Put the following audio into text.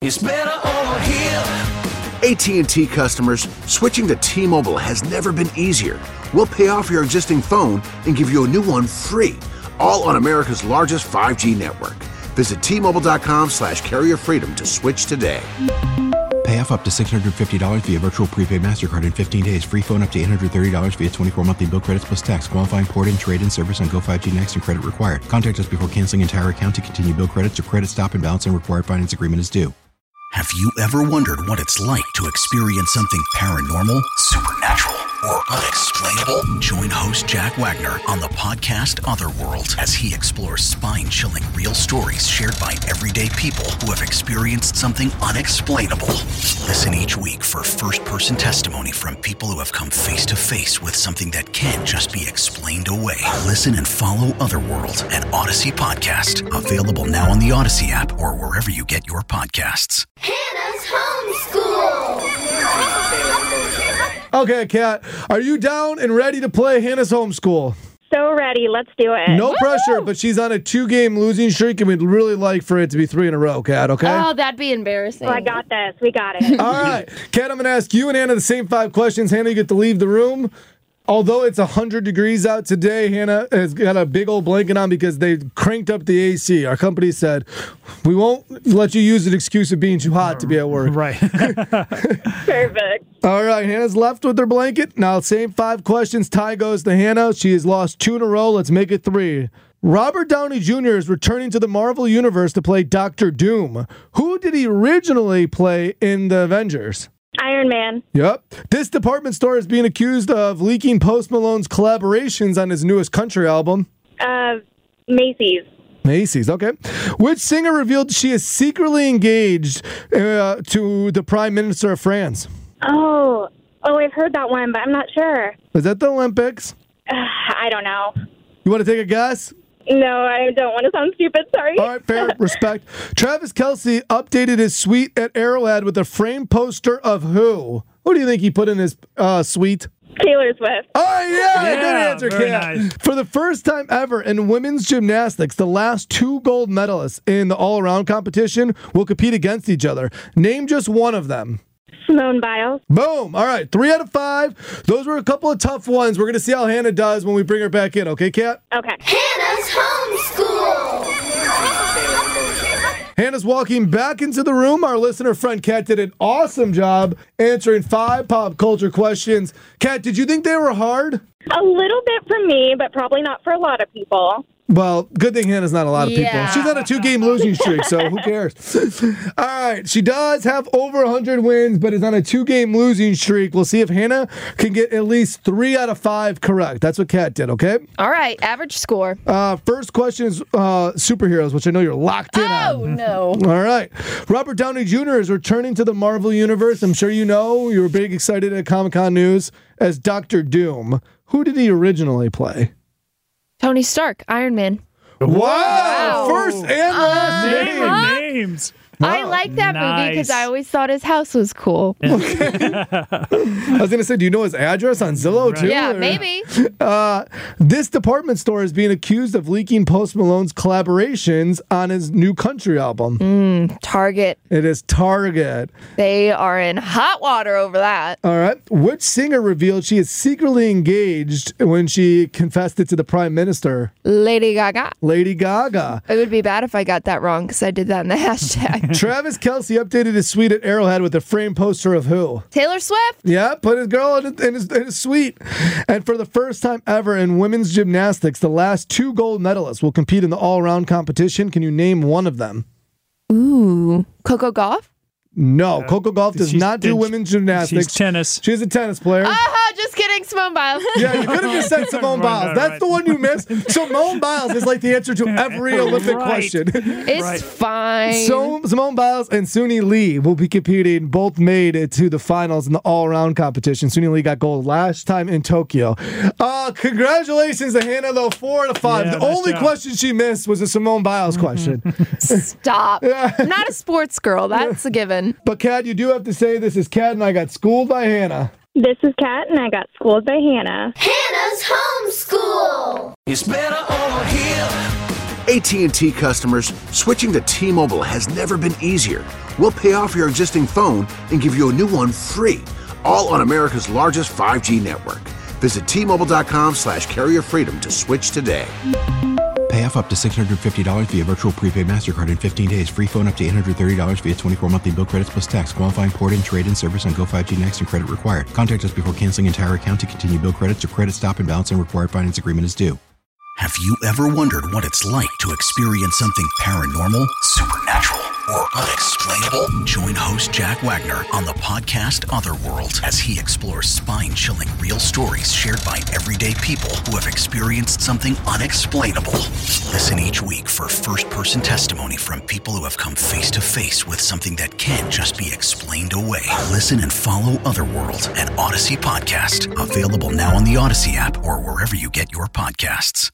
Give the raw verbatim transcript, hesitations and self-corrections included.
It's better over here. A T and T customers, switching to T-Mobile has never been easier. We'll pay off your existing phone and give you a new one free, all on America's largest five G network. Visit T-Mobile.com slash carrier freedom to switch today. Pay off up to six hundred fifty dollars via virtual prepaid MasterCard in fifteen days. Free phone up to eight hundred thirty dollars via twenty-four monthly bill credits plus tax. Qualifying port-in, trade-in service on Go five G Next and credit required. Contact us before canceling entire account to continue bill credits or credit stop and balance and required finance agreement is due. Have you ever wondered what it's like to experience something paranormal, supernatural, or unexplainable? Join host Jack Wagner on the podcast Otherworld as he explores spine-chilling real stories shared by everyday people who have experienced something unexplainable. Listen each week for first-person testimony from people who have come face-to-face with something that can't just be explained away. Listen and follow Otherworld, an Odyssey podcast. Available now on the Odyssey app or wherever you get your podcasts. Hannah's Homeschool. Okay, Kat, are you down and ready to play Hannah's Homeschool? So ready. Let's do it. No Woo! pressure, but she's on a two-game losing streak, and we'd really like for it to be three in a row, Kat, okay? Oh, that'd be embarrassing. Well, I got this. We got it. All right. Kat, I'm going to ask you and Hannah the same five questions. Hannah, you get to leave the room. Although it's one hundred degrees out today, Hannah has got a big old blanket on because they cranked up the A C. Our company said, we won't let you use an excuse of being too hot to be at work. Right. Perfect. All right, Hannah's left with her blanket. Now, same five questions. Tie goes to Hannah. She has lost two in a row. Let's make it three. Robert Downey Junior is returning to the Marvel Universe to play Doctor Doom. Who did he originally play in the Avengers? Iron Man. Yep. This department store is being accused of leaking Post Malone's collaborations on his newest country album. Uh, Macy's. Macy's, okay. Which singer revealed she is secretly engaged uh, to the Prime Minister of France? Oh, oh, I've heard that one, but I'm not sure. Is that the Olympics? Uh, I don't know. You want to take a guess? No, I don't want to sound stupid. Sorry. All right, fair, respect. Travis Kelce updated his suite at Arrowhead with a framed poster of who? Who do you think he put in his uh, suite? Taylor Swift. Oh, yeah, Yeah, good answer, very Kat. nice. For the first time ever in women's gymnastics, the last two gold medalists in the all-around competition will compete against each other. Name just one of them. Simone Biles. Boom. All right, three out of five. Those were a couple of tough ones. We're going to see how Hannah does when we bring her back in. Okay, Kat? Okay. Hannah's Homeschool. Hannah's walking back into the room. Our listener friend Kat did an awesome job answering five pop culture questions. Kat, did you think they were hard? A little bit for me, but probably not for a lot of people. Well, good thing Hannah's not a lot of Yeah. people. She's on a two-game losing streak, so who cares? All right, she does have over one hundred wins, but is on a two-game losing streak. We'll see if Hannah can get at least three out of five correct. That's what Kat did, okay? All right, average score. Uh, first question is uh, superheroes, which I know you're locked in on. Oh, no. All right. Robert Downey Junior is returning to the Marvel Universe. I'm sure you know. You were big excited at Comic-Con News as Doctor Doom. Who did he originally play? Tony Stark, Iron Man. Wow! Wow. First and last Name name. huh? names. I like that movie because Nice. I always thought his house was cool. I was going to say, do you know his address on Zillow, too? Yeah, or- maybe. Uh, this department store is being accused of leaking Post Malone's collaborations on his new country album. Target. It is Target. They are in hot water over that. All right. Which singer revealed she is secretly engaged when she confessed it to the Prime Minister? Lady Gaga. Lady Gaga. It would be bad if I got that wrong because I did that in the hashtag. Travis Kelce updated his suite at Arrowhead with a framed poster of who? Taylor Swift. Yeah, put his girl in, in, his, in his suite. And for the first time ever in women's gymnastics, the last two gold medalists will compete in the all-around competition. Can you name one of them? Ooh. Coco Gauff? No, Coco Gauff does She's- not do she's- women's gymnastics. She's tennis. She's a tennis player. Ah, just kidding. Simone Biles. Yeah, you could have just said Simone Right, Biles. right, That's right. the one you missed. Simone Biles is like the answer to every Olympic Right. question. It's Right. fine. So Simone Biles and Suni Lee will be competing. Both made it to the finals in the all-around competition. Suni Lee got gold last time in Tokyo. Uh, congratulations to Hannah, though. Four out of five. Yeah, the nice only job. question she missed was a Simone Biles question. Stop. I'm not a sports girl. That's a given. But Kat, you do have to say this is Kat, and I got schooled by Hannah. This is Kat, and I got schooled by Hannah. Hannah's Homeschool. It's better over here. A T and T customers, switching to T-Mobile has never been easier. We'll pay off your existing phone and give you a new one free, all on America's largest five G network. Visit T-Mobile.com slash carrier freedom to switch today. Pay off up to six hundred fifty dollars via virtual prepaid MasterCard in fifteen days. Free phone up to eight hundred thirty dollars via twenty-four monthly bill credits plus tax. Qualifying port-in, trade-in service on Go five G Next and credit required. Contact us before canceling entire account to continue bill credits or credit stop and balance and required finance agreement is due. Have you ever wondered what it's like to experience something paranormal, supernatural, or unexplainable? Join host Jack Wagner on the podcast Otherworld as he explores spine-chilling real stories shared by everyday people who have experienced something unexplainable. Listen each week for first-person testimony from people who have come face-to-face with something that can't just be explained away. Listen and follow Otherworld, an Odyssey podcast, available now on the Odyssey app or wherever you get your podcasts.